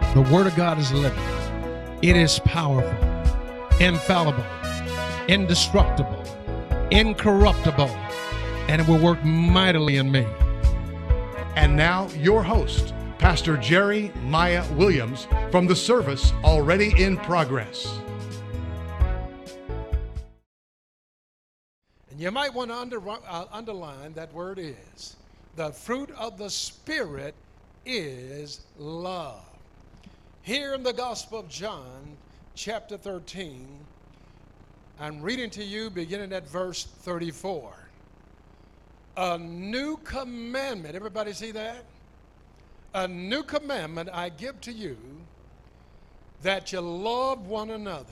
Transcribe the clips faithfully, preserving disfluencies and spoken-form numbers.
The Word of God is living. It is powerful, infallible, indestructible, incorruptible, and it will work mightily in me. And now, your host, Pastor Jerry Maya Williams, from the service already in progress. And you might want to under, uh, underline that word is. The fruit of the Spirit is love. Here in the Gospel of John, chapter thirteen, I'm reading to you beginning at verse thirty-four. A new commandment, everybody see that? A new commandment I give to you, that you love one another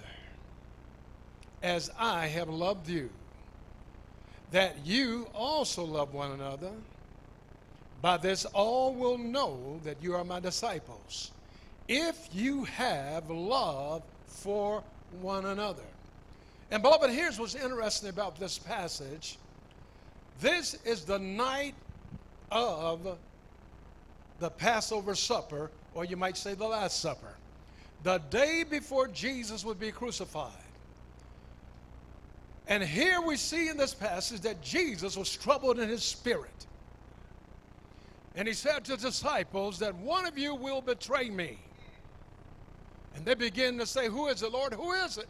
as I have loved you, that you also love one another. By this all will know that you are my disciples, if you have love for one another. And beloved, here's what's interesting about this passage. This is the night of the Passover supper, or you might say the Last Supper, the day before Jesus would be crucified. And here we see in this passage that Jesus was troubled in his spirit. And he said to the disciples that one of you will betray me. And they begin to say, who is it, Lord? Who is it?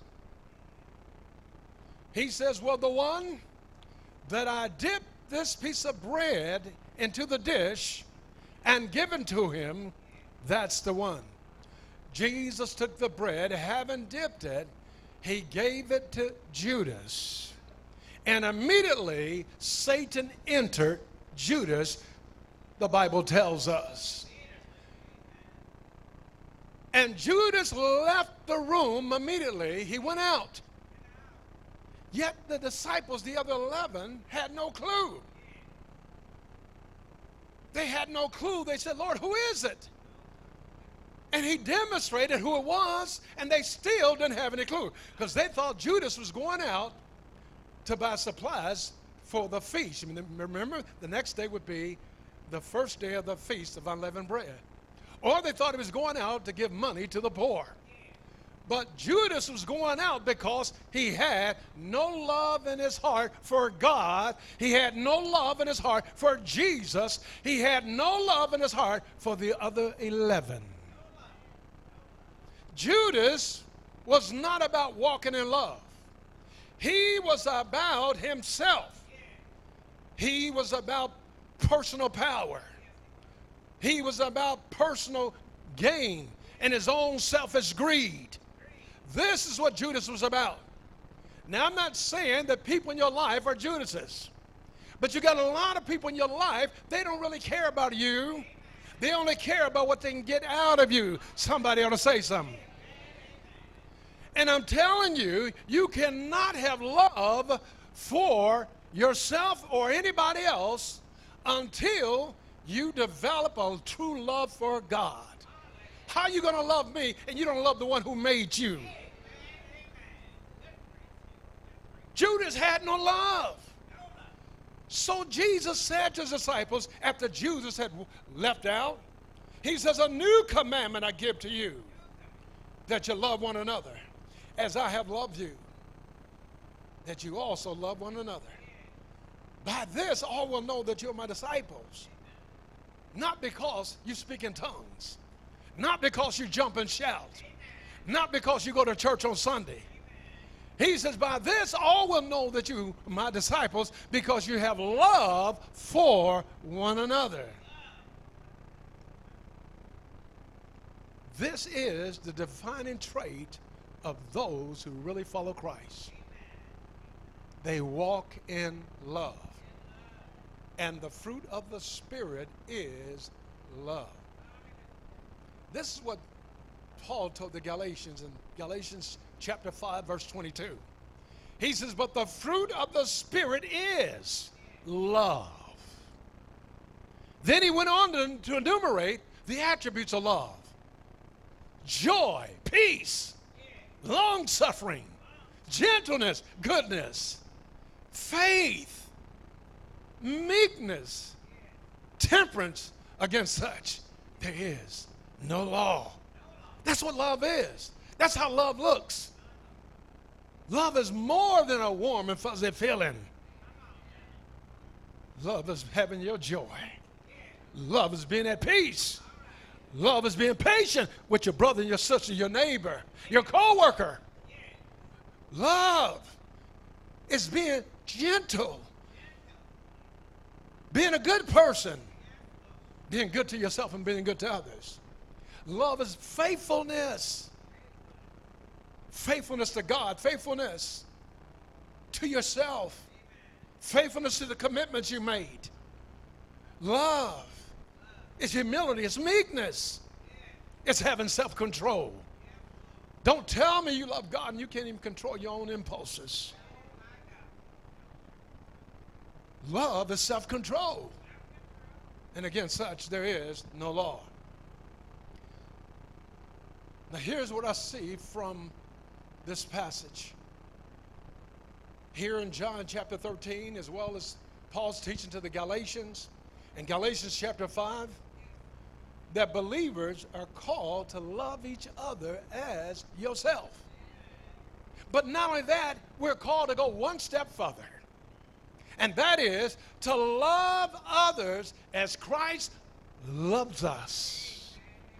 He says, well, the one that I dip this piece of bread into the dish and given to him, that's the one. Jesus took the bread, having dipped it, he gave it to Judas. And immediately Satan entered Judas, the Bible tells us. And Judas left the room immediately. He went out. Yet the disciples, the other eleven, had no clue. They had no clue. They said, Lord, who is it? And he demonstrated who it was, and they still didn't have any clue, because they thought Judas was going out to buy supplies for the feast. I mean, remember, the next day would be the first day of the Feast of Unleavened Bread. Or they thought he was going out to give money to the poor. But Judas was going out because he had no love in his heart for God. He had no love in his heart for Jesus. He had no love in his heart for the other eleven. Judas was not about walking in love. He was about himself. He was about personal power. He was about personal gain and his own selfish greed. This is what Judas was about. Now, I'm not saying that people in your life are Judases, but you got a lot of people in your life, they don't really care about you. They only care about what they can get out of you. Somebody ought to say something. And I'm telling you, you cannot have love for yourself or anybody else until you develop a true love for God. How are you going to love me and you don't love the one who made you? Judas had no love. So Jesus said to his disciples, after Judas had left out, he says, a new commandment I give to you, that you love one another as I have loved you, that you also love one another. By this all will know that you're my disciples. Not because you speak in tongues, not because you jump and shout, not because you go to church on Sunday. He says, by this all will know that you are my disciples, because you have love for one another. This is the defining trait of those who really follow Christ. They walk in love. And the fruit of the Spirit is love. This is what Paul told the Galatians in Galatians chapter five, verse twenty-two. He says, but the fruit of the Spirit is love. Then he went on to, to enumerate the attributes of love. Joy, peace, long-suffering, gentleness, goodness, faith, meekness, temperance. Against such there is no law. That's what love is. That's how love looks. Love is more than a warm and fuzzy feeling. Love is having your joy. Love is being at peace. Love is being patient with your brother and your sister, your neighbor, your co-worker. Love is being gentle, being a good person, being good to yourself and being good to others. Love is faithfulness. Faithfulness to God, faithfulness to yourself, faithfulness to the commitments you made. Love is humility, it's meekness, it's having self-control. Don't tell me you love God and you can't even control your own impulses. Love is self-control. And against such there is no law. Now here's what I see from this passage. Here in John chapter thirteen, as well as Paul's teaching to the Galatians, in Galatians chapter five, that believers are called to love each other as yourself. But not only that, we're called to go one step further. And that is to love others as Christ loves us.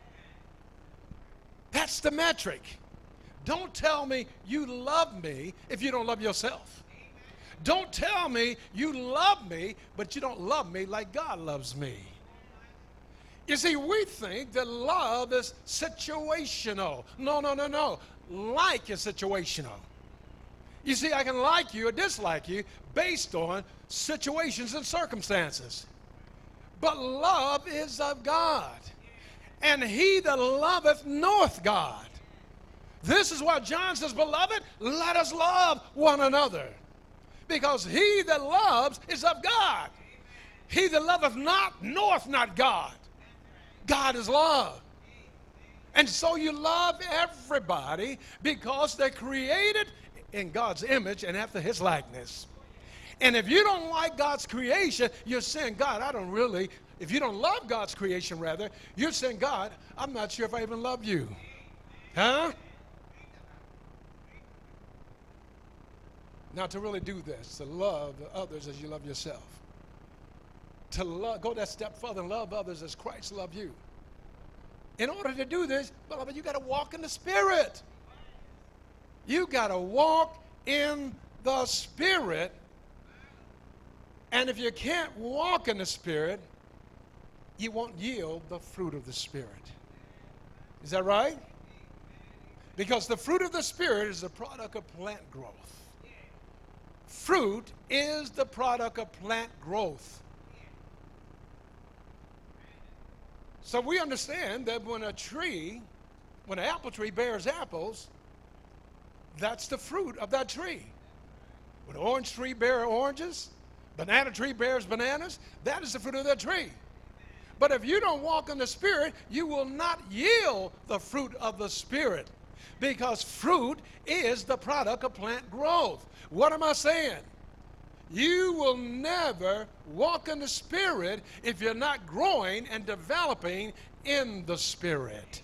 That's the metric. Don't tell me you love me if you don't love yourself. Don't tell me you love me, but you don't love me like God loves me. You see, we think that love is situational. No, no, no, no. Like is situational. You see, I can like you or dislike you based on situations and circumstances. But love is of God. And he that loveth knoweth God. This is why John says, beloved, let us love one another. Because he that loves is of God. He that loveth not knoweth not God. God is love. And so you love everybody because they're created in God's image and after his likeness. And if you don't like God's creation, you're saying, God, I don't really, if you don't love God's creation rather, you're saying, God, I'm not sure if I even love you. Huh? Now, to really do this, to love others as you love yourself, to love, go that step further and love others as Christ loved you. In order to do this, beloved, you got to walk in the Spirit. You got to walk in the Spirit. And if you can't walk in the Spirit, you won't yield the fruit of the Spirit. Is that right? Because the fruit of the Spirit is the product of plant growth. Fruit is the product of plant growth. So we understand that when a tree, when an apple tree bears apples, that's the fruit of that tree. When an orange tree bears oranges, banana tree bears bananas, that is the fruit of that tree. But if you don't walk in the Spirit, you will not yield the fruit of the Spirit, because fruit is the product of plant growth. What am I saying? You will never walk in the Spirit if you're not growing and developing in the Spirit.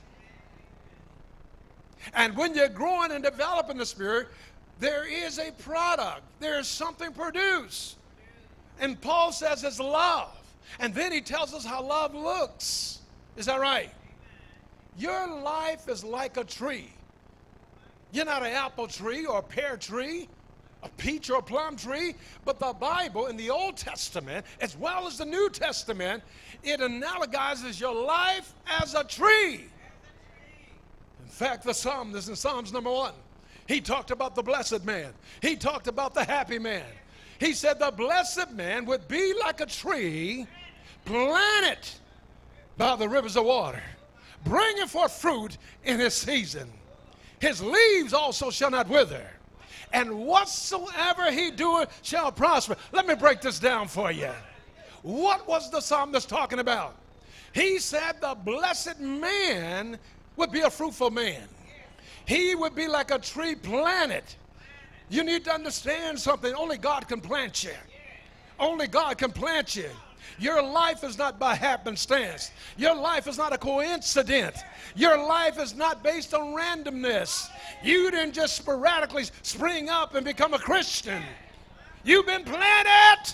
And when you're growing and developing the Spirit, there is a product. There is something produced. And Paul says it's love. And then he tells us how love looks. Is that right? Your life is like a tree. You're not an apple tree or a pear tree, a peach or a plum tree, but the Bible in the Old Testament, as well as the New Testament, it analogizes your life as a tree. In fact, the Psalm, this is in Psalms number one. He talked about the blessed man. He talked about the happy man. He said the blessed man would be like a tree planted by the rivers of water, bringing forth fruit in his season. His leaves also shall not wither, and whatsoever he doeth shall prosper. Let me break this down for you. What was the psalmist talking about? He said the blessed man would be a fruitful man. He would be like a tree planted. You need to understand something. Only God can plant you. Only God can plant you. Your life is not by happenstance. Your life is not a coincidence. Your life is not based on randomness. You didn't just sporadically spring up and become a Christian. You've been planted.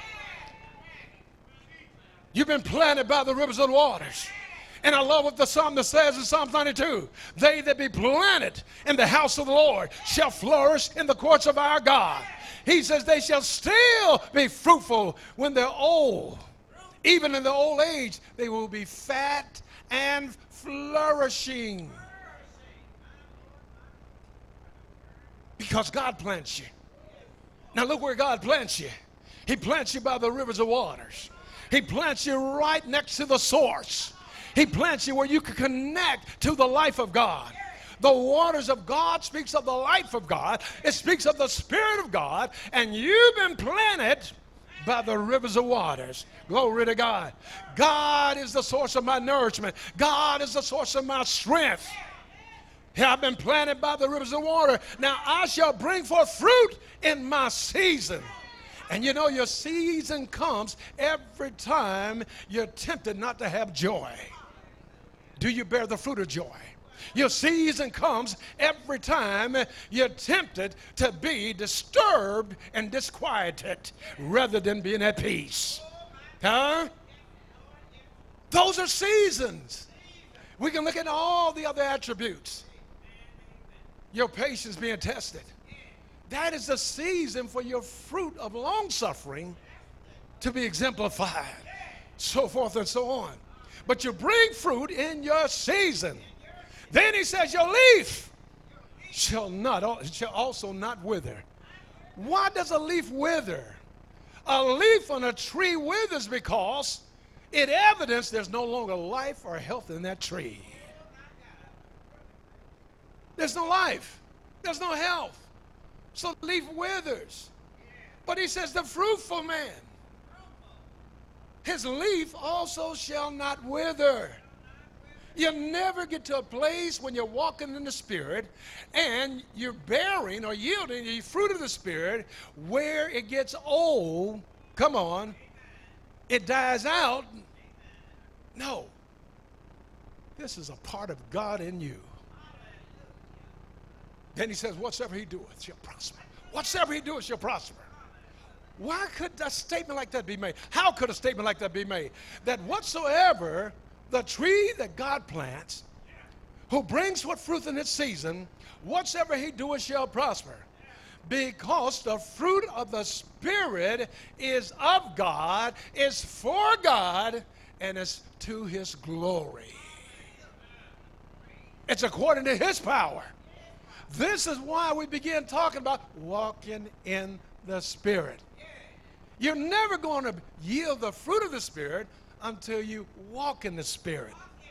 You've been planted by the rivers of the waters. And I love what the psalmist says in Psalm ninety-two. They that be planted in the house of the Lord shall flourish in the courts of our God. He says they shall still be fruitful when they're old. Even in the old age, they will be fat and flourishing. Because God plants you. Now look where God plants you. He plants you by the rivers of waters. He plants you right next to the source. He plants you where you can connect to the life of God. The waters of God speaks of the life of God. It speaks of the Spirit of God. And you've been planted by the rivers of waters. Glory to God. God is the source of my nourishment. God is the source of my strength. I've been planted by the rivers of water. Now I shall bring forth fruit in my season. And you know, your season comes every time you're tempted not to have joy. Do you bear the fruit of joy? Your season comes every time you're tempted to be disturbed and disquieted rather than being at peace. Huh? Those are seasons. We can look at all the other attributes. Your patience being tested. That is the season for your fruit of long suffering to be exemplified. So forth and so on. But you bring fruit in your season. Then he says your leaf shall not shall also not wither. Why does a leaf wither? A leaf on a tree withers because it evidences there's no longer life or health in that tree. There's no life. There's no health. So the leaf withers. But he says the fruitful man, his leaf also shall not wither. You never get to a place when you're walking in the Spirit and you're bearing or yielding the fruit of the Spirit where it gets old. Come on. It dies out. No. This is a part of God in you. Then he says, whatsoever he doeth shall prosper. Whatsoever he doeth shall prosper. Why could a statement like that be made? How could a statement like that be made? That whatsoever the tree that God plants, who brings forth fruit in its season, whatsoever he doeth shall prosper. Because the fruit of the Spirit is of God, is for God, and is to his glory. It's according to his power. This is why we begin talking about walking in the Spirit. You're never going to yield the fruit of the Spirit until you walk in the Spirit.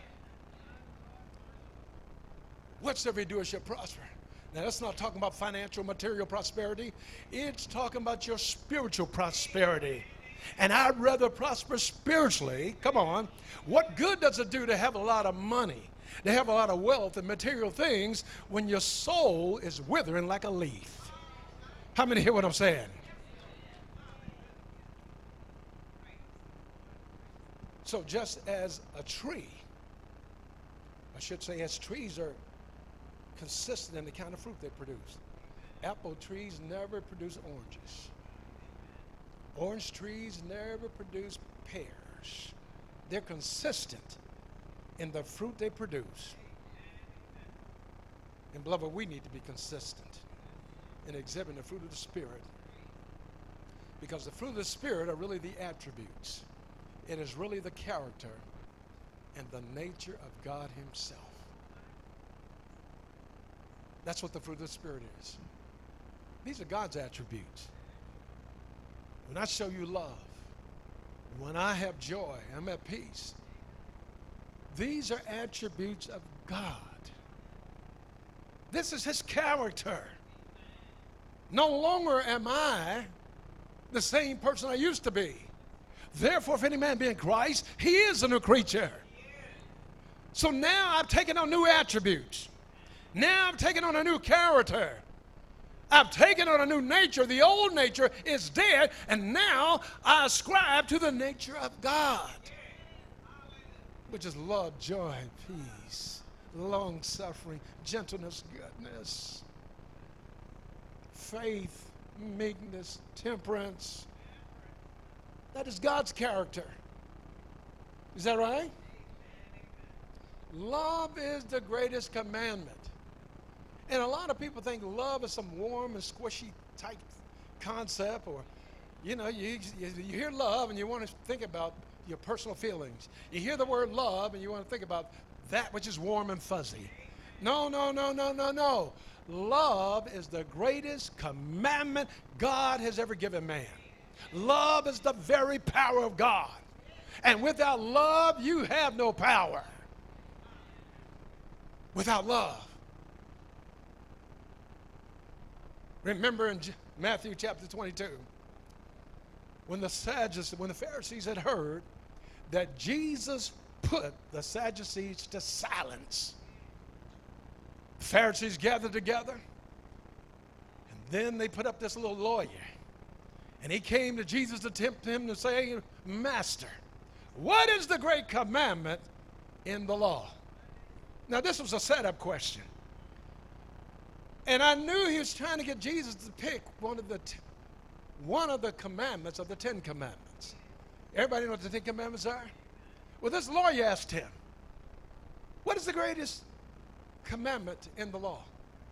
Whatsoever you do shall prosper. Now, that's not talking about financial, material prosperity. It's talking about your spiritual prosperity. And I'd rather prosper spiritually. Come on. What good does it do to have a lot of money, to have a lot of wealth and material things when your soul is withering like a leaf? How many hear what I'm saying? So just as a tree, I should say as trees are consistent in the kind of fruit they produce. Apple trees never produce oranges. Orange trees never produce pears. They're consistent in the fruit they produce. And beloved, we need to be consistent in exhibiting the fruit of the Spirit. Because the fruit of the Spirit are really the attributes. It is really the character and the nature of God himself. That's what the fruit of the Spirit is. These are God's attributes. When I show you love, when I have joy, I'm at peace. These are attributes of God. This is his character. No longer am I the same person I used to be. Therefore, if any man be in Christ, he is a new creature. So now I've taken on new attributes. Now I've taken on a new character. I've taken on a new nature. The old nature is dead, and now I ascribe to the nature of God, which is love, joy, peace, long-suffering, gentleness, goodness, faith, meekness, temperance. That is God's character. Is that right? Love is the greatest commandment. And a lot of people think love is some warm and squishy type concept, or, you know, you, you, you hear love and you want to think about your personal feelings. You hear the word love and you want to think about that which is warm and fuzzy. No, no, no, no, no, no. Love is the greatest commandment God has ever given man. Love is the very power of God. And without love, you have no power. Without love. Remember in Matthew chapter twenty-two, when the Sadducees, when the Pharisees had heard that Jesus put the Sadducees to silence, the Pharisees gathered together, and then they put up this little lawyer, and he came to Jesus to tempt him to say, Master, what is the great commandment in the law? Now this was a setup question. And I knew he was trying to get Jesus to pick one of the t- one of the commandments of the Ten Commandments. Everybody know what the Ten Commandments are? Well, this lawyer asked him, what is the greatest commandment in the law?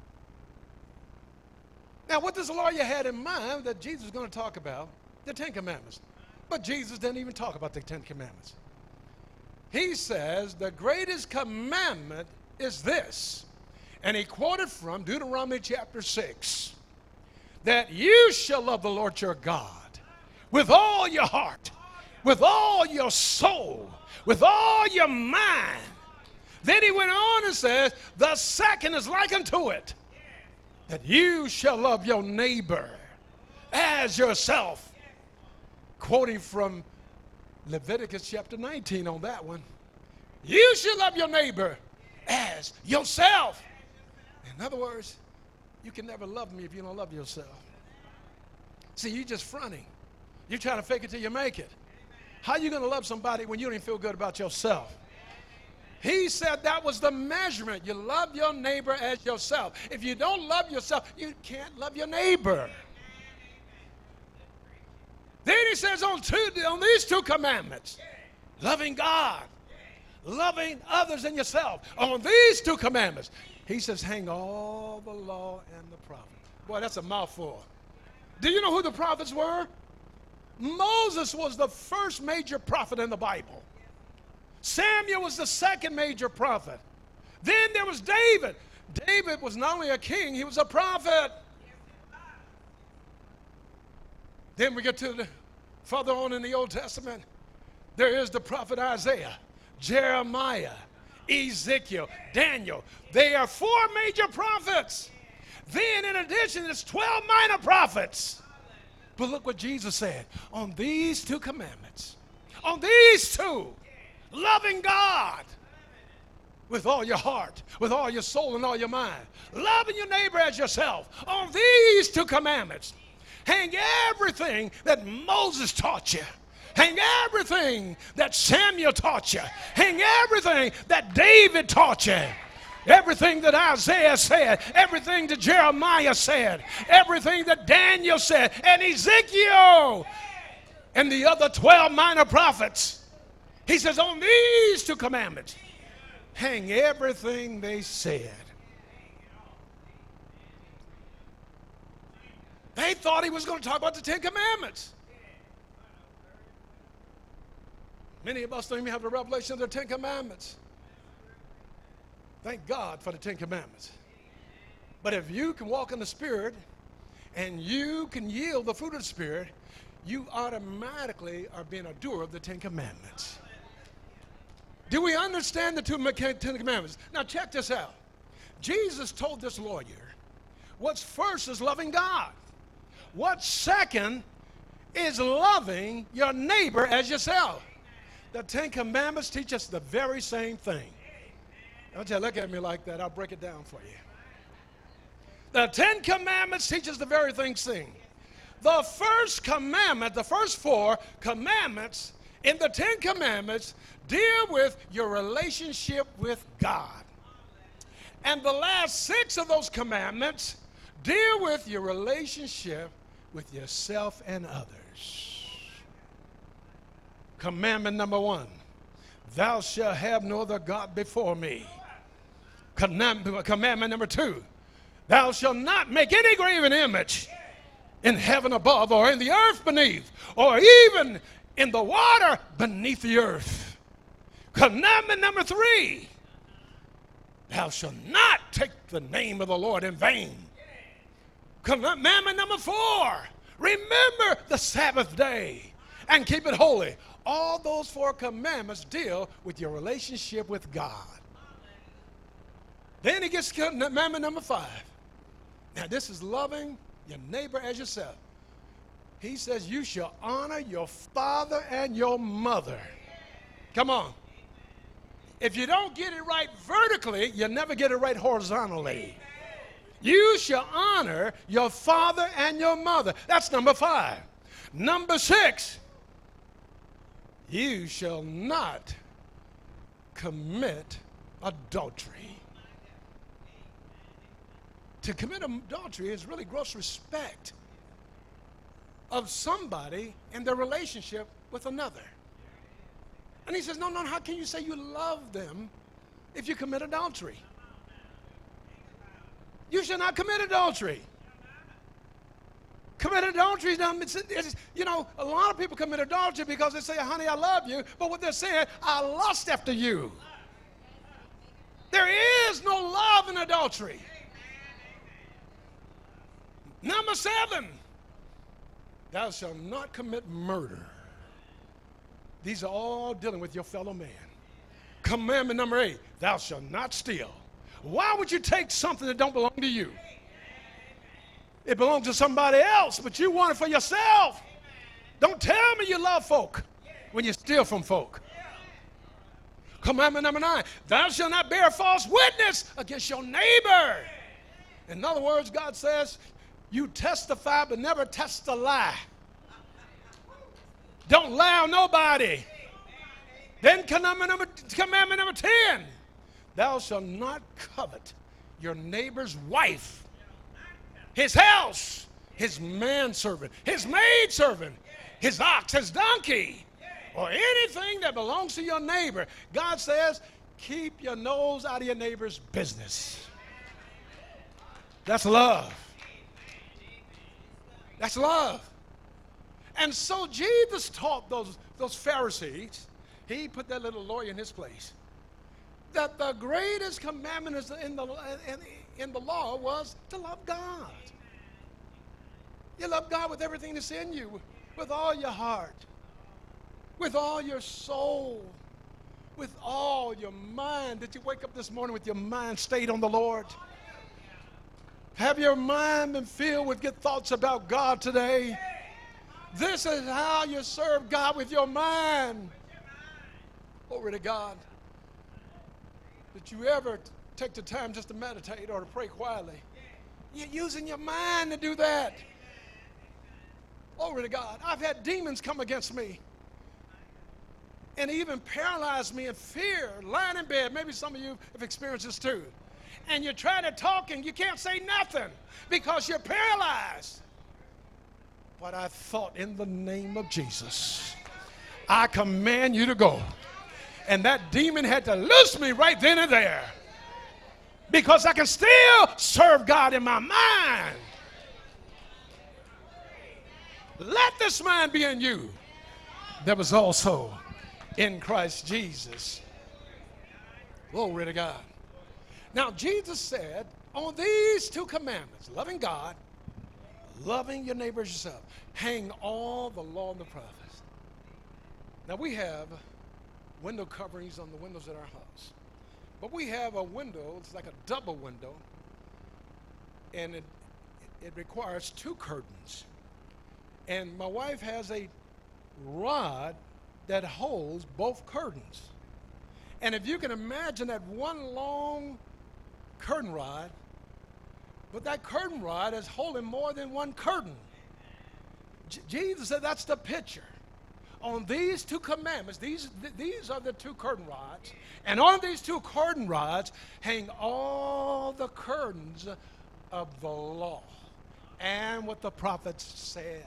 Now, what this lawyer had in mind that Jesus was going to talk about, the Ten Commandments. But Jesus didn't even talk about the Ten Commandments. He says the greatest commandment is this. And he quoted from Deuteronomy chapter six, that you shall love the Lord your God with all your heart, with all your soul, with all your mind. Then he went on and says, the second is like unto it, that you shall love your neighbor as yourself. Quoting from Leviticus chapter nineteen on that one. You shall love your neighbor as yourself. In other words, you can never love me if you don't love yourself. See, you're just fronting. You're trying to fake it till you make it. How are you going to love somebody when you don't even feel good about yourself? He said that was the measurement. You love your neighbor as yourself. If you don't love yourself, you can't love your neighbor. Then he says on, two, on these two commandments, loving God, loving others and yourself. On these two commandments, he says, hang all the law and the prophets. Boy, that's a mouthful. Do you know who the prophets were? Moses was the first major prophet in the Bible. Samuel was the second major prophet. Then there was David. David was not only a king, he was a prophet. Then we get to the, further on in the Old Testament, there is the prophet Isaiah, Jeremiah, Ezekiel, Daniel. They are four major prophets. Then in addition, there's twelve minor prophets. But look what Jesus said. On these two commandments, on these two, loving God with all your heart, with all your soul and all your mind, loving your neighbor as yourself, on these two commandments, hang everything that Moses taught you. Hang everything that Samuel taught you. Hang everything that David taught you. Everything that Isaiah said. Everything that Jeremiah said. Everything that Daniel said. And Ezekiel. And the other twelve minor prophets. He says, on these two commandments, hang everything they said. They thought he was going to talk about the Ten Commandments. Many of us don't even have the revelation of the Ten Commandments. Thank God for the Ten Commandments. But if you can walk in the Spirit and you can yield the fruit of the Spirit, you automatically are being a doer of the Ten Commandments. Do we understand the two Ten Commandments? Now check this out. Jesus told this lawyer, what's first is loving God. What's second is loving your neighbor as yourself. The Ten Commandments teach us the very same thing. Don't you look at me like that. I'll break it down for you. The Ten Commandments teaches the very thing seen. The first commandment, the first four commandments in the Ten Commandments deal with your relationship with God. And the last six of those commandments deal with your relationship with yourself and others. Commandment number one, thou shalt have no other God before me. Commandment number two, thou shalt not make any graven image in heaven above or in the earth beneath or even in the water beneath the earth. Commandment number three, thou shalt not take the name of the Lord in vain. Commandment number four, remember the Sabbath day and keep it holy. All those four commandments deal with your relationship with God. Then he gets to commandment number five. Now this is loving your neighbor as yourself. He says you shall honor your father and your mother. Come on. If you don't get it right vertically, you never get it right horizontally. You shall honor your father and your mother. That's number five. Number six, you shall not commit adultery. To commit adultery is really gross respect of somebody and their relationship with another. And he says, no, no, how can you say you love them if you commit adultery? You shall not commit adultery. Commit adultery is not, it's, it's, you know, a lot of people commit adultery because they say, honey, I love you, but what they're saying, I lust after you. There is no love in adultery. Number seven, thou shalt not commit murder. These are all dealing with your fellow man. Commandment number eight, thou shalt not steal. Why would you take something that don't belong to you? It belongs to somebody else, but you want it for yourself. Don't tell me you love folk when you steal from folk. Commandment number nine, thou shalt not bear false witness against your neighbor. In other words, God says, you testify but never test a lie. Don't lie on nobody. Then commandment number, commandment number ten, thou shalt not covet your neighbor's wife, his house, his manservant, his maidservant, his ox, his donkey, or anything that belongs to your neighbor. God says, keep your nose out of your neighbor's business. That's love. That's love. And so Jesus taught those, those Pharisees, he put that little lawyer in his place, that the greatest commandment is in the, in, in the law was to love God. You love God with everything that's in you, with all your heart, with all your soul, with all your mind. Did you wake up this morning with your mind stayed on the Lord? Have your mind been filled with good thoughts about God today? This is how you serve God, with your mind. Glory to God. Did you ever take the time just to meditate or to pray quietly? You're using your mind to do that. Glory to God. I've had demons come against me and even paralyze me in fear, lying in bed. Maybe some of you have experienced this too. And you're trying to talk and you can't say nothing because you're paralyzed. But I thought, in the name of Jesus, I command you to go. And that demon had to loose me right then and there, because I can still serve God in my mind. Let this mind be in you that was also in Christ Jesus. Glory to God. Now, Jesus said, on these two commandments, loving God, loving your neighbor as yourself, hang all the law and the prophets. Now, we have window coverings on the windows at our house. But we have a window, it's like a double window, and it, it requires two curtains. And my wife has a rod that holds both curtains. And if you can imagine that one long curtain rod, But that curtain rod is holding more than one curtain. J- Jesus said that's the picture. On these two commandments, these, th- these are the two curtain rods, and on these two curtain rods hang all the curtains of the law and what the prophets said.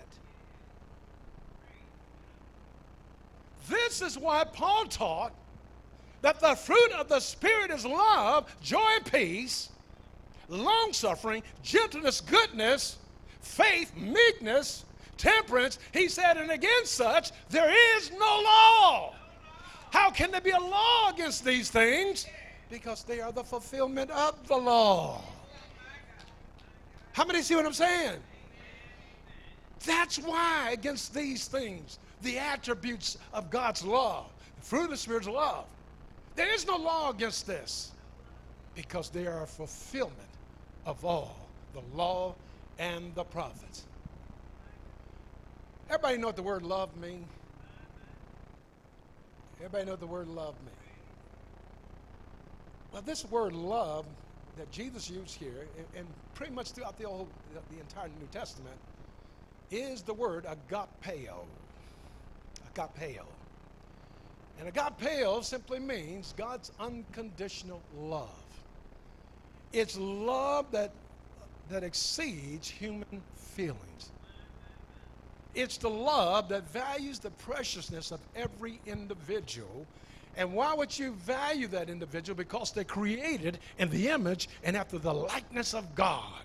This is why Paul taught that the fruit of the Spirit is love, joy, peace, long-suffering, gentleness, goodness, faith, meekness, temperance. He said, and against such there is no law. How can there be a law against these things? Because they are the fulfillment of the law. How many see what I'm saying? That's why against these things, the attributes of God's love, the fruit of the Spirit's love, there is no law against this, because they are a fulfillment of all the law and the prophets. Everybody know what the word love means? Everybody know what the word love means? Well, this word love that Jesus used here, and, and pretty much throughout the old, the entire New Testament, is the word agapeo. Agapeo. And agapeo simply means God's unconditional love. It's love that, that exceeds human feelings. It's the love that values the preciousness of every individual. And why would you value that individual? Because they're created in the image and after the likeness of God.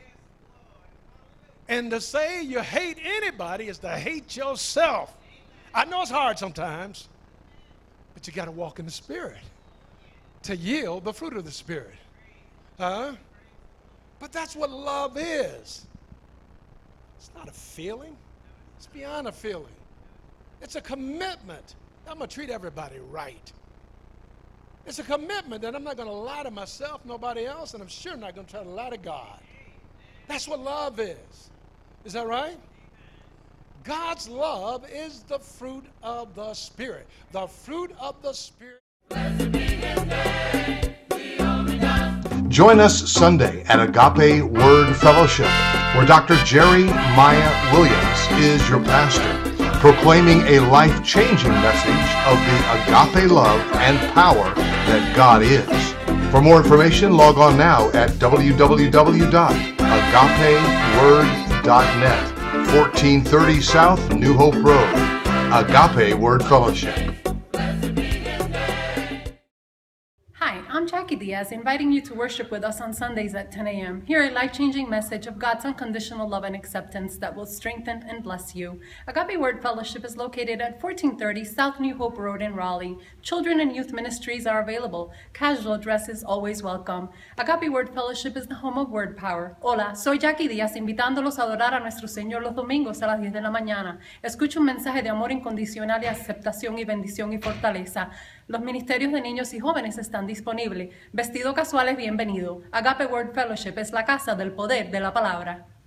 And to say you hate anybody is to hate yourself. I know it's hard sometimes, but you got to walk in the Spirit to yield the fruit of the Spirit. Huh? But that's what love is. It's not a feeling. It's beyond a feeling. It's a commitment. I'm going to treat everybody right. It's a commitment that I'm not going to lie to myself, nobody else, and I'm sure not going to try to lie to God. That's what love is. Is that right? God's love is the fruit of the Spirit. The fruit of the Spirit. Join us Sunday at Agape Word Fellowship, where Doctor Jerry Maya Williams is your pastor, proclaiming a life-changing message of the agape love and power that God is. For more information, log on now at w w w dot agape word dot net, fourteen thirty South New Hope Road, Agape Word Fellowship. Hi, I'm Jackie Diaz, inviting you to worship with us on Sundays at ten a.m. Hear a life-changing message of God's unconditional love and acceptance that will strengthen and bless you. Agape Word Fellowship is located at fourteen thirty South New Hope Road in Raleigh. Children and youth ministries are available. Casual dress is always welcome. Agape Word Fellowship is the home of word power. Hola, soy Jackie Diaz, invitándolos a adorar a nuestro Señor los domingos a las diez de la mañana. Escucha un mensaje de amor incondicional y aceptación y bendición y fortaleza. Los ministerios de niños y jóvenes están disponibles. Vestido casual es bienvenido. Agape Word Fellowship es la casa del poder de la palabra.